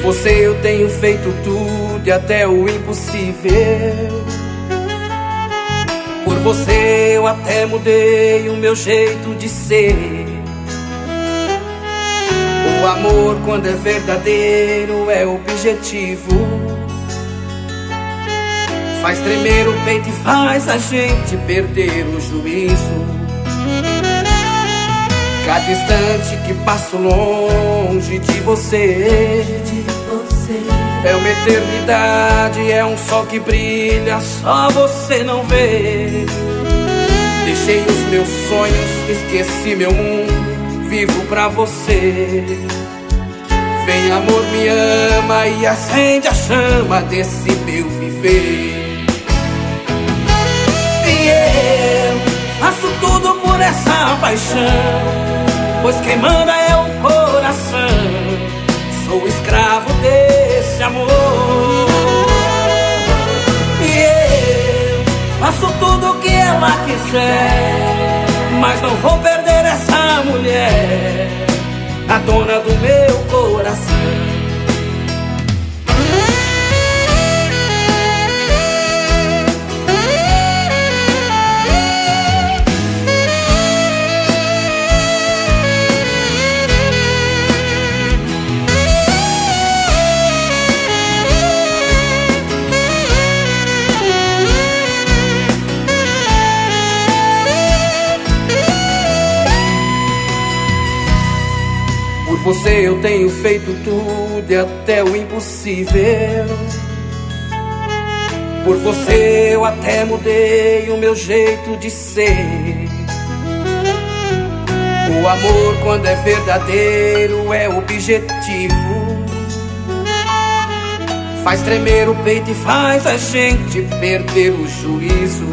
você eu tenho feito tudo e até o impossível. Por você eu até mudei o meu jeito de ser. O amor, quando é verdadeiro, é objetivo. Faz tremer o peito e faz a gente perder o juízo. Cada instante que passo longe de você é uma eternidade, é um sol que brilha, só você não vê. Deixei os meus sonhos, esqueci meu mundo, vivo pra você. Vem amor, me ama e acende a chama desse meu viver. E eu faço tudo por essa paixão, pois quem manda é o coração. Sou escravo desse amor. E eu faço tudo o que ela quiser, mas não vou perder essa mulher, a dona do meu coração. Por você eu tenho feito tudo e até o impossível. Por você eu até mudei o meu jeito de ser. O amor, quando é verdadeiro, é objetivo. Faz tremer o peito e faz a gente perder o juízo.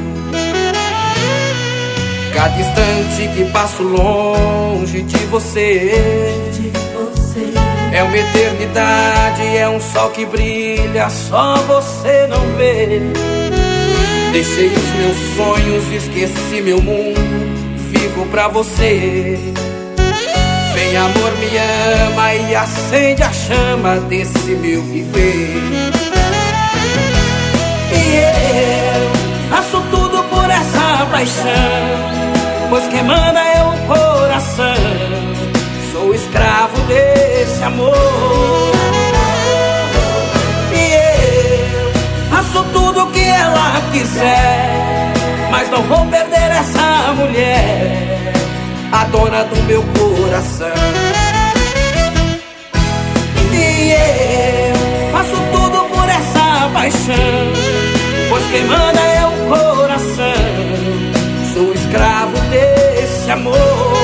Cada instante que passo longe de você é uma eternidade, é um sol que brilha, só você não vê. Deixei os meus sonhos, esqueci meu mundo, vivo pra você. Vem amor, me ama e acende a chama desse meu viver. E eu faço tudo por essa paixão, pois quem manda é o coração. Sou escravo desse amor. E eu faço tudo o que ela quiser, mas não vou perder essa mulher, a dona do meu coração. E eu faço tudo por essa paixão, pois quem manda é o coração. Sou escravo desse amor.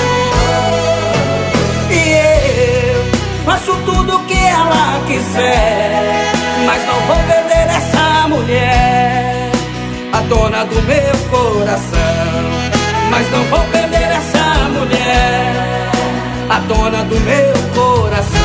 Faço tudo o que ela quiser, mas não vou perder essa mulher, a dona do meu coração. Mas não vou perder essa mulher, a dona do meu coração.